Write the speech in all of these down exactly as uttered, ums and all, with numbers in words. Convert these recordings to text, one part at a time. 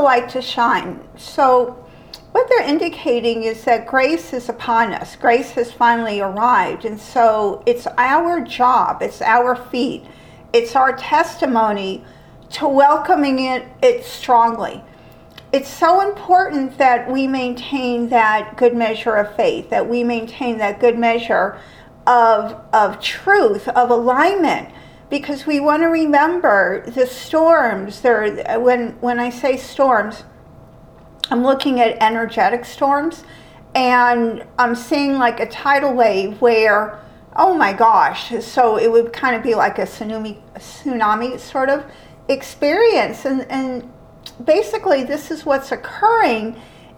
light to shine. So what they're indicating is that grace is upon us. Grace has finally arrived. And so it's our job, it's our feat, it's our testimony to welcoming it, it strongly. It's so important that we maintain that good measure of faith, that we maintain that good measure of, of truth, of alignment, because we want to remember the storms. There, when, when I say storms, I'm looking at energetic storms, and I'm seeing like a tidal wave where, oh my gosh, so it would kind of be like a tsunami, tsunami sort of experience. And, and basically this is what's occurring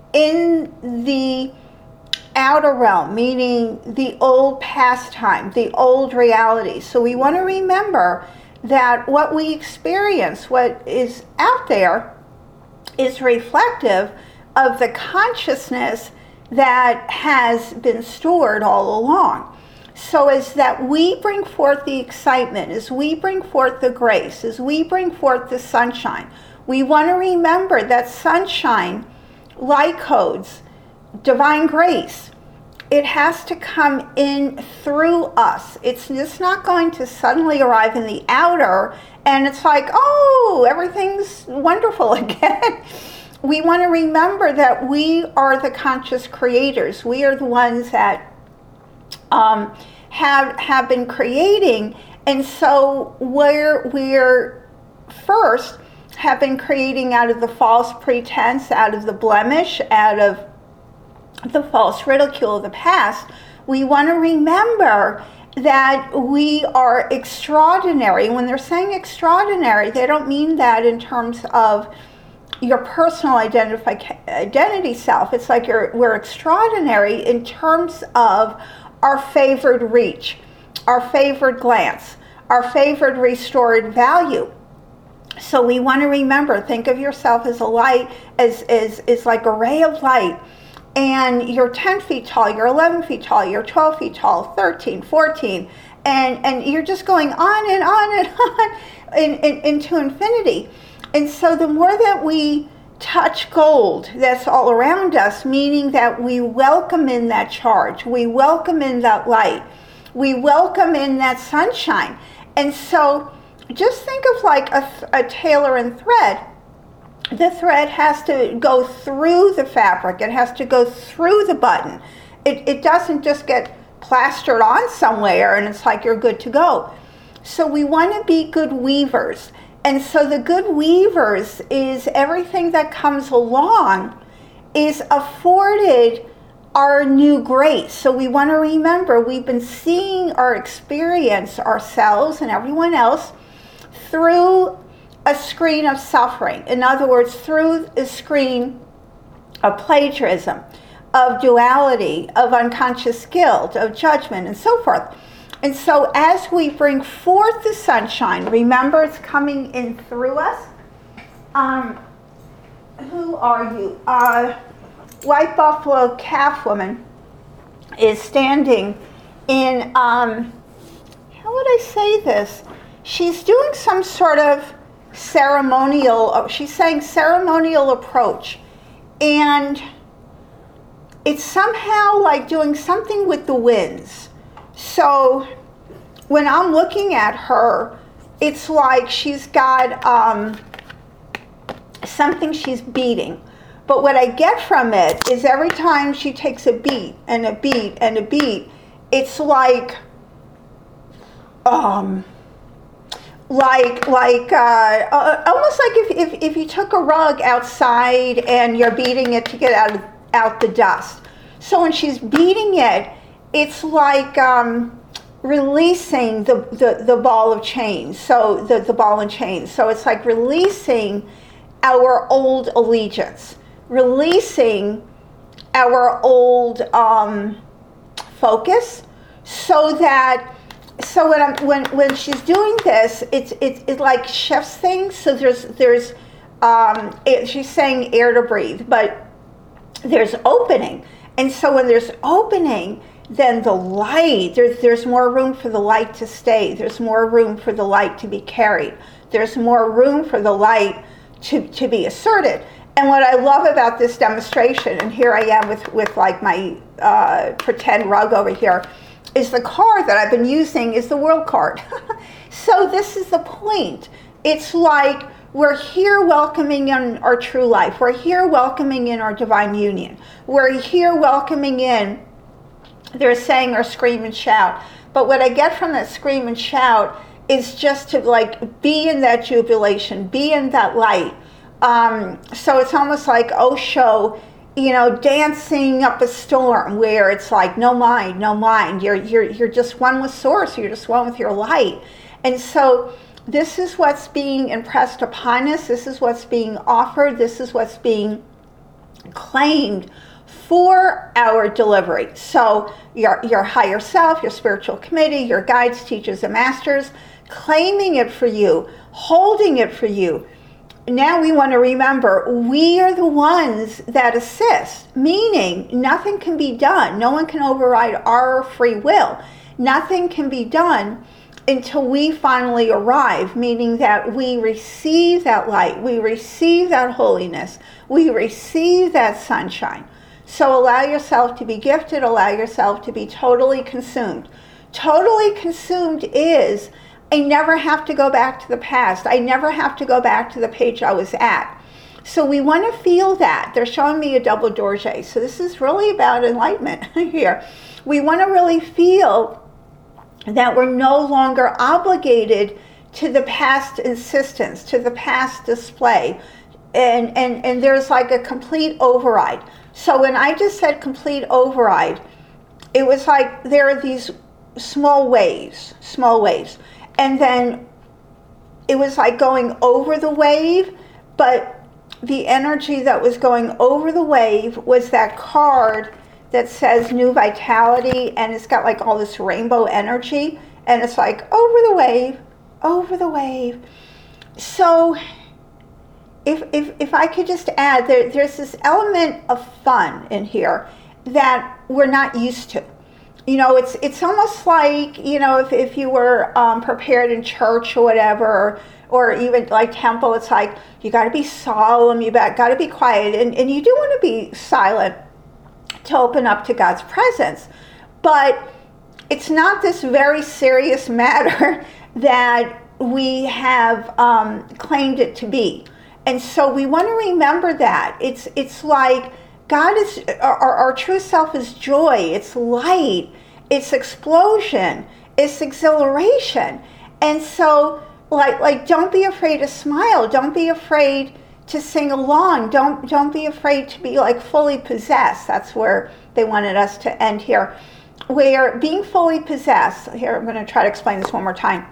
in the outer realm, meaning the old pastime, the old reality. So we want to remember that what we experience, what is out there, is reflective of the consciousness that has been stored all along. So as that we bring forth the excitement, as we bring forth the grace, as we bring forth the sunshine, we want to remember that sunshine, light codes, divine grace, it has to come in through us. It's just not going to suddenly arrive in the outer and it's like, oh, everything's wonderful again. We want to remember that we are the conscious creators. We are the ones that um, have have been creating. And so we're, we're first have been creating out of the false pretense, out of the blemish, out of the false ridicule of the past. We want to remember that we are extraordinary. When they're saying extraordinary, they don't mean that in terms of your personal identify, identity self. It's like you're, we're extraordinary in terms of our favored reach, our favored glance, our favored restored value. So we want to remember, think of yourself as a light, as, as, as like a ray of light. And you're ten feet tall, you're eleven feet tall, you're twelve feet tall, thirteen, fourteen, and, and you're just going on and on and on in, in, into infinity. And so the more that we touch gold that's all around us, meaning that we welcome in that charge, we welcome in that light, we welcome in that sunshine. And so just think of like a, a tailor and thread. The thread has to go through the fabric. It has to go through the button. It, it doesn't just get plastered on somewhere and it's like you're good to go. So we want to be good weavers. And so the good weavers is everything that comes along is afforded our new grace. So we want to remember we've been seeing our experience, ourselves and everyone else, through a screen of suffering. In other words, through a screen of plagiarism, of duality, of unconscious guilt, of judgment, and so forth. And so as we bring forth the sunshine, remember it's coming in through us. Um, who are you? Uh, White Buffalo Calf Woman is standing in, um, how would I say this? She's doing some sort of ceremonial, she's saying ceremonial approach, and it's somehow like doing something with the winds. So when I'm looking at her, it's like she's got um, something she's beating. But what I get from it is every time she takes a beat and a beat and a beat, it's like um like like uh, uh, almost like if, if if you took a rug outside and you're beating it to get out of, out the dust. So when she's beating it, it's like um, releasing the, the, the ball of chains. So the, the ball and chains. So it's like releasing our old allegiance, releasing our old um, focus, so that so when I'm, when when she's doing this, it's it's it like shifts things. So there's there's um, it, she's saying air to breathe, but there's opening, and so when there's opening, then the light, there's there's more room for the light to stay. There's more room for the light to be carried. There's more room for the light to to be asserted. And what I love about this demonstration, and here I am with, with like my uh, pretend rug over here, is the card that I've been using is the world card. So this is the point. It's like we're here welcoming in our true life. We're here welcoming in our divine union. We're here welcoming in, they're saying or scream and shout. But what I get from that scream and shout is just to like be in that jubilation, be in that light. Um, so it's almost like Osho, you know, dancing up a storm where it's like no mind, no mind. You're you're you're just one with source. You're just one with your light. And so this is what's being impressed upon us. This is what's being offered. This is what's being claimed for our delivery. So your your higher self, your spiritual committee, your guides, teachers, and masters, claiming it for you, holding it for you. Now we want to remember we are the ones that assist, meaning nothing can be done. No one can override our free will. Nothing can be done until we finally arrive, meaning that we receive that light, we receive that holiness, we receive that sunshine. So allow yourself to be gifted, allow yourself to be totally consumed. Totally consumed is I never have to go back to the past. I never have to go back to the page I was at. So we want to feel that. They're showing me a double dorje. So this is really about enlightenment here. We want to really feel that we're no longer obligated to the past insistence, to the past display. And, and, and there's like a complete override. So when I just said complete override, it was like there are these small waves, small waves. And then it was like going over the wave, but the energy that was going over the wave was that card that says new vitality, and it's got like all this rainbow energy, and it's like over the wave, over the wave. So if if, if I could just add, there, there's this element of fun in here that we're not used to. You know, it's it's almost like, you know, if, if you were um, prepared in church or whatever, or even like temple, it's like you got to be solemn, you got to be quiet, and, and you do want to be silent to open up to God's presence. But it's not this very serious matter that we have um, claimed it to be. And so we want to remember that. It's it's like God is, our, our true self is joy, it's light, it's explosion, it's exhilaration. And so, like, like don't be afraid to smile, don't be afraid to sing along, don't, don't be afraid to be like fully possessed. That's where they wanted us to end here. Where being fully possessed, here I'm going to try to explain this one more time,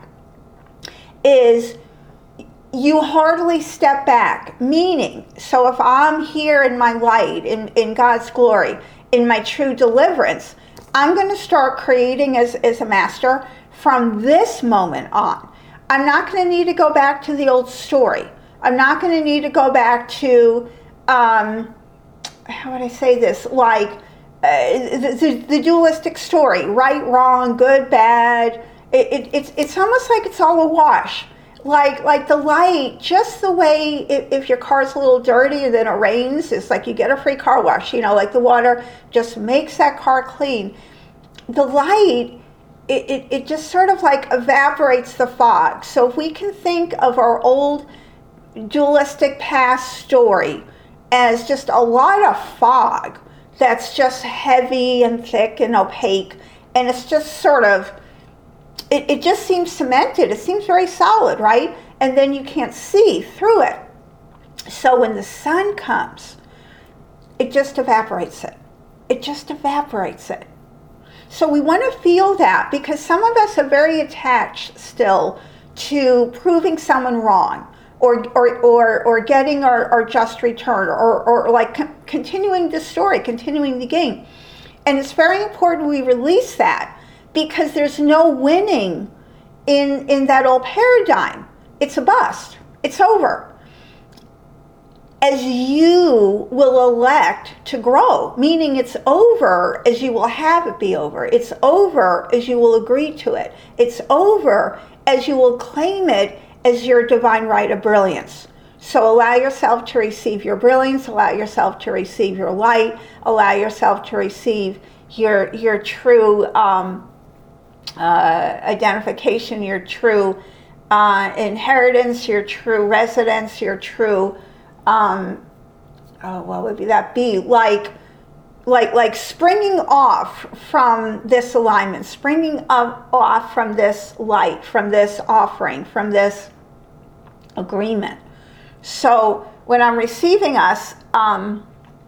is you hardly step back, meaning, so if I'm here in my light, in, in God's glory, in my true deliverance, I'm going to start creating as, as a master from this moment on. I'm not going to need to go back to the old story. I'm not going to need to go back to, um, how would I say this, like uh, the, the, the dualistic story, right, wrong, good, bad. It, it, it's, it's almost like it's all a wash. Like like the light, just the way if, if your car's a little dirty and then it rains, it's like you get a free car wash, you know, like the water just makes that car clean. The light, it, it, it just sort of like evaporates the fog. So if we can think of our old dualistic past story as just a lot of fog that's just heavy and thick and opaque, and it's just sort of, It, it just seems cemented. It seems very solid, right? And then you can't see through it. So when the sun comes, it just evaporates it. It just evaporates it. So we want to feel that, because some of us are very attached still to proving someone wrong, or or or, or getting our, our just return, or, or like con- continuing the story, continuing the game. And it's very important we release that, because there's no winning in, in that old paradigm. It's a bust. It's over. As you will elect to grow, meaning it's over as you will have it be over. It's over as you will agree to it. It's over as you will claim it as your divine right of brilliance. So allow yourself to receive your brilliance, allow yourself to receive your light, allow yourself to receive your, your true um, uh, identification, your true uh, inheritance, your true residence, your true, um, oh, what would be that be? Like, like, like springing off from this alignment, springing up, off from this light, from this offering, from this agreement. So when I'm receiving us, um,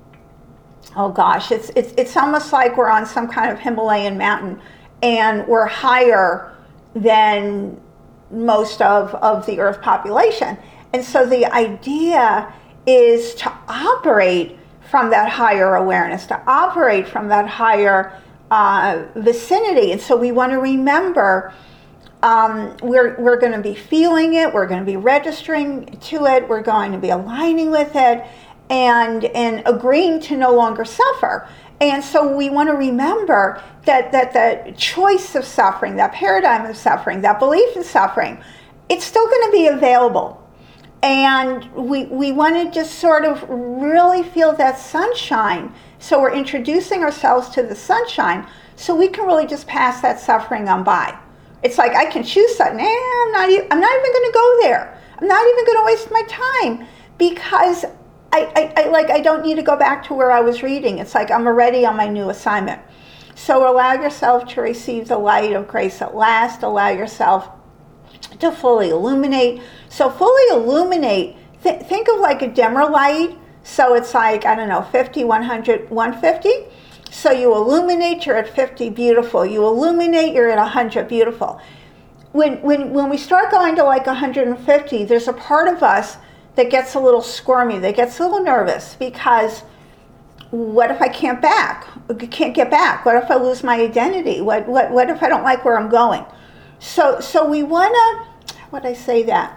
oh gosh, it's, it's, it's almost like we're on some kind of Himalayan mountain and we're higher than most of, of the Earth population. And so the idea is to operate from that higher awareness, to operate from that higher uh, vicinity. And so we want to remember um, we're, we're going to be feeling it, we're going to be registering to it, we're going to be aligning with it, and, and agreeing to no longer suffer. And so we want to remember that, that the choice of suffering, that paradigm of suffering, that belief in suffering, it's still going to be available. And we, we want to just sort of really feel that sunshine. So we're introducing ourselves to the sunshine so we can really just pass that suffering on by. It's like I can choose something. Eh, I'm not, e- I'm not even going to go there. I'm not even going to waste my time because I, I, I like I don't need to go back to where I was reading. It's like I'm already on my new assignment. So allow yourself to receive the light of grace at last. Allow yourself to fully illuminate. So fully illuminate, th- think of like a dimmer light. So it's like, I don't know, fifty, one hundred, one fifty. So you illuminate, you're at fifty, beautiful. You illuminate, you're at one hundred, beautiful. When, when, when we start going to like one hundred fifty, there's a part of us that gets a little squirmy, that gets a little nervous because what if I can't back? Can't get back? What if I lose my identity? What, what, what if I don't like where I'm going? So, so we want to, how would I say that?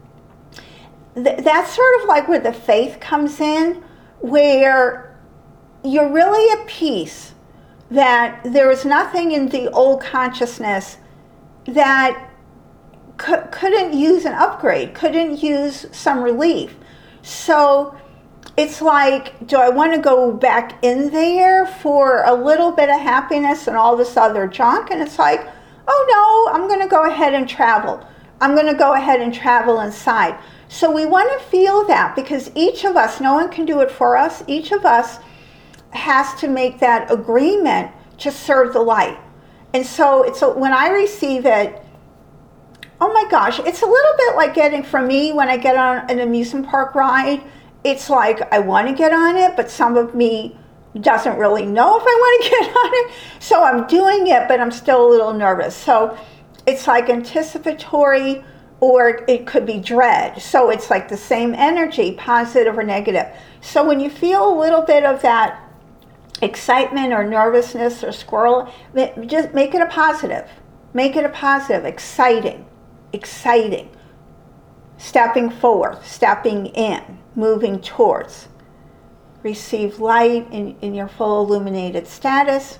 Th- that's sort of like where the faith comes in, where you're really at peace that there is nothing in the old consciousness that c- couldn't use an upgrade, couldn't use some relief. So it's like, do I want to go back in there for a little bit of happiness and all this other junk? And it's like, oh no, I'm going to go ahead and travel. I'm going to go ahead and travel inside. So we want to feel that because each of us, no one can do it for us. Each of us has to make that agreement to serve the light. And so it's a, when I receive it, oh my gosh, it's a little bit like getting, for me, when I get on an amusement park ride, it's like I want to get on it, but some of me doesn't really know if I want to get on it. So I'm doing it, but I'm still a little nervous. So it's like anticipatory, or it could be dread. So it's like the same energy, positive or negative. So when you feel a little bit of that excitement or nervousness or squirrel, just make it a positive. Make it a positive, exciting, exciting. Stepping forth, stepping in, moving towards. Receive light in, in your full illuminated status.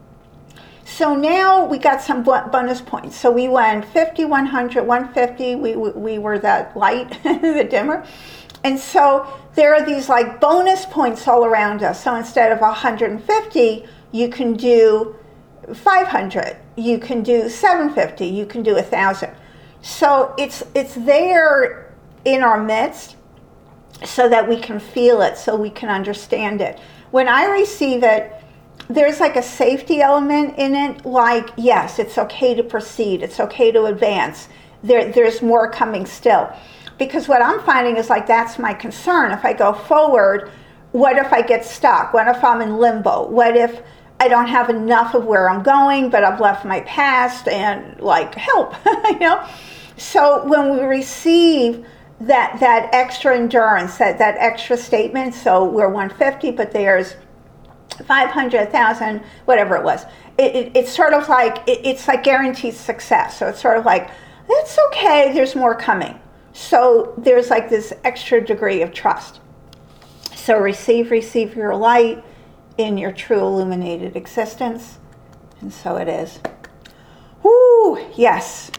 So now we got some bonus points. So we went fifty, one hundred, one fifty. We, we, we were that light, the dimmer. And so there are these like bonus points all around us. So instead of one hundred fifty, you can do five hundred. You can do seven hundred fifty. You can do one thousand. So it's it's there in our midst so that we can feel it, so we can understand it. When I receive it, there's like a safety element in it, like, yes, it's okay to proceed, it's okay to advance. There, there's more coming still. Because what I'm finding is like, that's my concern. If I go forward, what if I get stuck? What if I'm in limbo? What if I don't have enough of where I'm going, but I've left my past and like, help, you know? So when we receive that that extra endurance, that, that extra statement, so we're one hundred fifty, but there's five hundred, one thousand, whatever it was. It, it, it's sort of like, it, it's like guaranteed success. So it's sort of like, that's okay, there's more coming. So there's like this extra degree of trust. So receive, receive your light in your true illuminated existence. And so it is. Woo, yes.